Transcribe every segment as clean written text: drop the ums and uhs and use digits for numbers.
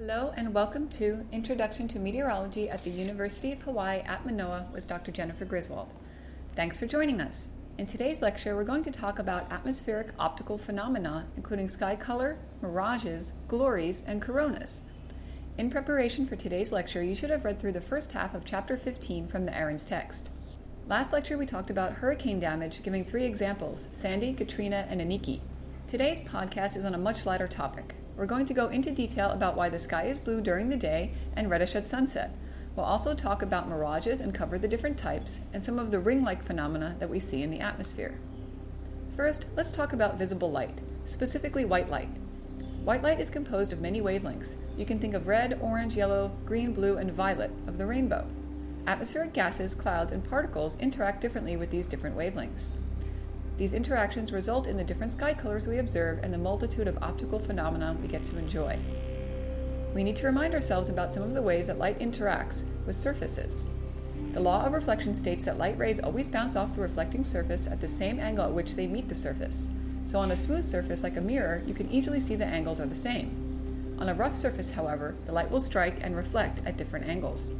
Hello and welcome to Introduction to Meteorology at the University of Hawaii at Manoa with Dr. Jennifer Griswold. Thanks for joining us. In today's lecture, we're going to talk about atmospheric optical phenomena, including sky color, mirages, glories, and coronas. In preparation for today's lecture, you should have read through the first half of Chapter 15 from the Aaron's text. Last lecture, we talked about hurricane damage, giving 3 examples, Sandy, Katrina, and Iniki. Today's podcast is on a much lighter topic. We're going to go into detail about why the sky is blue during the day and reddish at sunset. We'll also talk about mirages and cover the different types and some of the ring-like phenomena that we see in the atmosphere. First, let's talk about visible light, specifically white light. White light is composed of many wavelengths. You can think of red, orange, yellow, green, blue, and violet of the rainbow. Atmospheric gases, clouds, and particles interact differently with these different wavelengths. These interactions result in the different sky colors we observe and the multitude of optical phenomena we get to enjoy. We need to remind ourselves about some of the ways that light interacts with surfaces. The law of reflection states that light rays always bounce off the reflecting surface at the same angle at which they meet the surface. So on a smooth surface like a mirror, you can easily see the angles are the same. On a rough surface, however, the light will strike and reflect at different angles.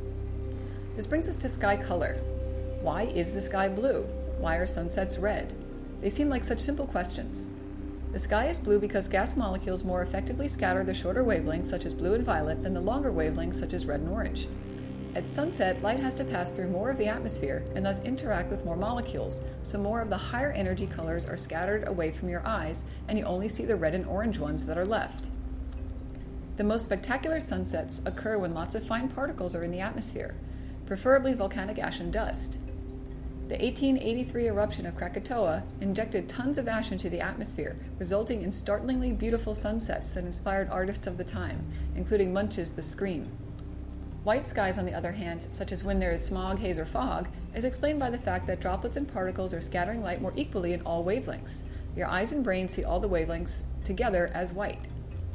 This brings us to sky color. Why is the sky blue? Why are sunsets red? They seem like such simple questions. The sky is blue because gas molecules more effectively scatter the shorter wavelengths, such as blue and violet, than the longer wavelengths, such as red and orange. At sunset, light has to pass through more of the atmosphere and thus interact with more molecules, so more of the higher energy colors are scattered away from your eyes, and you only see the red and orange ones that are left. The most spectacular sunsets occur when lots of fine particles are in the atmosphere, preferably volcanic ash and dust. The 1883 eruption of Krakatoa injected tons of ash into the atmosphere, resulting in startlingly beautiful sunsets that inspired artists of the time, including Munch's The Scream. White skies, on the other hand, such as when there is smog, haze, or fog, is explained by the fact that droplets and particles are scattering light more equally in all wavelengths. Your eyes and brain see all the wavelengths together as white.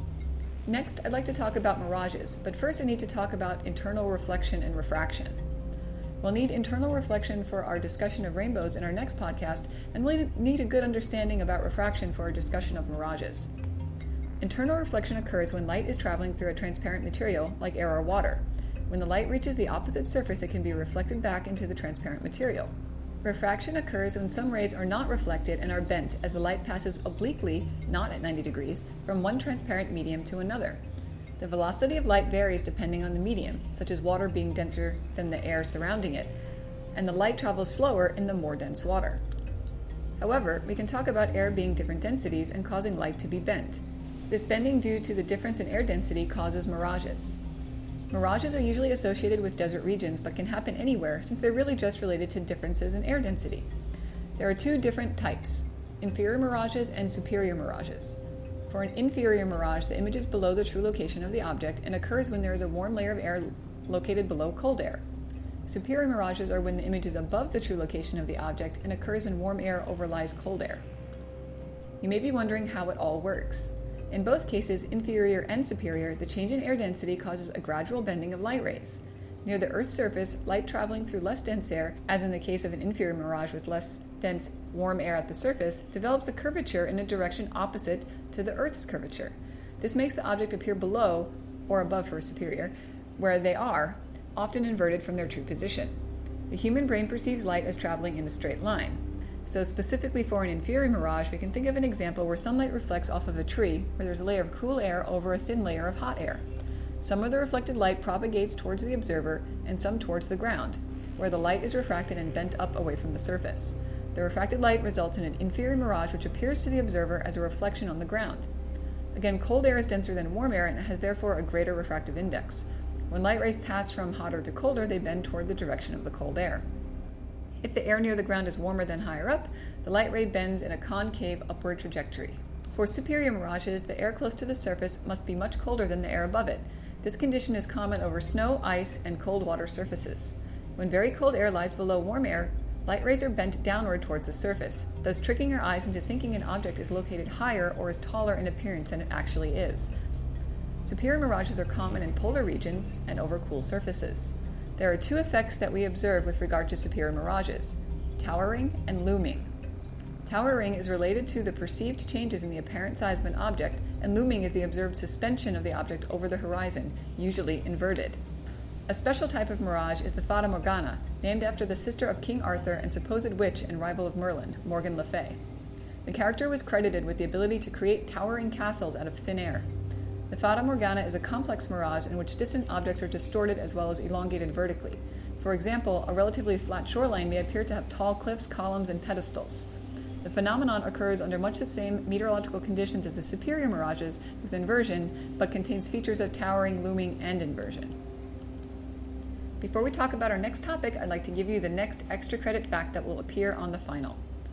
Next, I'd like to talk about mirages, but first I need to talk about internal reflection and refraction. We'll need internal reflection for our discussion of rainbows in our next podcast, and we'll need a good understanding about refraction for our discussion of mirages. Internal reflection occurs when light is traveling through a transparent material, like air or water. When the light reaches the opposite surface, it can be reflected back into the transparent material. Refraction occurs when some rays are not reflected and are bent as the light passes obliquely, not at 90 degrees, from one transparent medium to another. The velocity of light varies depending on the medium, such as water being denser than the air surrounding it, and the light travels slower in the more dense water. However, we can talk about air being different densities and causing light to be bent. This bending due to the difference in air density causes mirages. Mirages are usually associated with desert regions, but can happen anywhere since they're really just related to differences in air density. There are 2 different types, inferior mirages and superior mirages. For an inferior mirage, the image is below the true location of the object and occurs when there is a warm layer of air located below cold air. Superior mirages are when the image is above the true location of the object and occurs when warm air overlies cold air. You may be wondering how it all works. In both cases, inferior and superior, the change in air density causes a gradual bending of light rays. Near the Earth's surface, light traveling through less dense air, as in the case of an inferior mirage with less dense, warm air at the surface, develops a curvature in a direction opposite to the Earth's curvature. This makes the object appear below, or above for superior, where they are, often inverted from their true position. The human brain perceives light as traveling in a straight line. So specifically for an inferior mirage, we can think of an example where sunlight reflects off of a tree, where there's a layer of cool air over a thin layer of hot air. Some of the reflected light propagates towards the observer and some towards the ground, where the light is refracted and bent up away from the surface. The refracted light results in an inferior mirage which appears to the observer as a reflection on the ground. Again, cold air is denser than warm air and has therefore a greater refractive index. When light rays pass from hotter to colder, they bend toward the direction of the cold air. If the air near the ground is warmer than higher up, the light ray bends in a concave upward trajectory. For superior mirages, the air close to the surface must be much colder than the air above it. This condition is common over snow, ice, and cold water surfaces. When very cold air lies below warm air, light rays are bent downward towards the surface, thus tricking your eyes into thinking an object is located higher or is taller in appearance than it actually is. Superior mirages are common in polar regions and over cool surfaces. There are 2 effects that we observe with regard to superior mirages: towering and looming. Towering is related to the perceived changes in the apparent size of an object, and looming is the observed suspension of the object over the horizon, usually inverted. A special type of mirage is the Fata Morgana, named after the sister of King Arthur and supposed witch and rival of Merlin, Morgan Le Fay. The character was credited with the ability to create towering castles out of thin air. The Fata Morgana is a complex mirage in which distant objects are distorted as well as elongated vertically. For example, a relatively flat shoreline may appear to have tall cliffs, columns, and pedestals. The phenomenon occurs under much the same meteorological conditions as the superior mirages with inversion, but contains features of towering, looming, and inversion. Before we talk about our next topic, I'd like to give you the next extra credit fact that will appear on the final.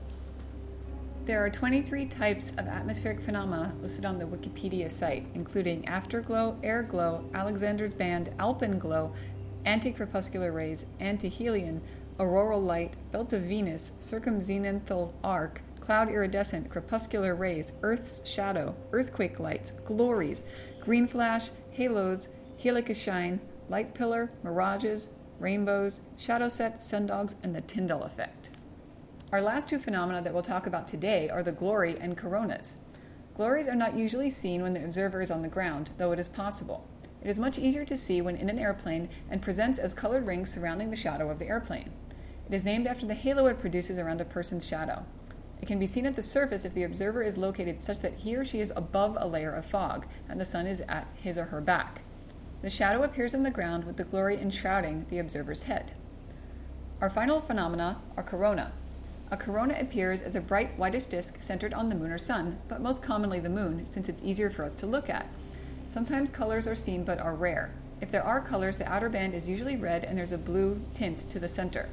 There are 23 types of atmospheric phenomena listed on the Wikipedia site, including afterglow, air glow, Alexander's band, alpenglow, anticrepuscular rays, anti-Helion, auroral light, belt of Venus, circumzenithal arc, cloud iridescent, crepuscular rays, Earth's shadow, earthquake lights, glories, green flash, halos, helicashine, light pillar, mirages, rainbows, shadow set, sundogs, and the Tyndall effect. Our last two phenomena that we'll talk about today are the glory and coronas. Glories are not usually seen when the observer is on the ground, though it is possible. It is much easier to see when in an airplane and presents as colored rings surrounding the shadow of the airplane. It is named after the halo it produces around a person's shadow. It can be seen at the surface if the observer is located such that he or she is above a layer of fog and the sun is at his or her back. The shadow appears on the ground with the glory enshrouding the observer's head. Our final phenomena are corona. A corona appears as a bright whitish disk centered on the moon or sun, but most commonly the moon, since it's easier for us to look at. Sometimes colors are seen but are rare. If there are colors, the outer band is usually red and there's a blue tint to the center.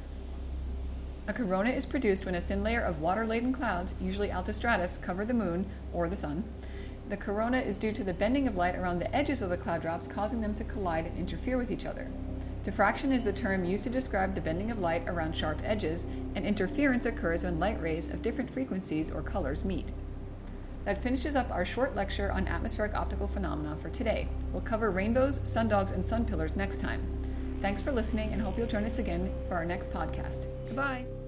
A corona is produced when a thin layer of water-laden clouds, usually altostratus, cover the moon or the sun. The corona is due to the bending of light around the edges of the cloud drops, causing them to collide and interfere with each other. Diffraction is the term used to describe the bending of light around sharp edges, and interference occurs when light rays of different frequencies or colors meet. That finishes up our short lecture on atmospheric optical phenomena for today. We'll cover rainbows, sundogs, and sun pillars next time. Thanks for listening, and hope you'll join us again for our next podcast. Goodbye!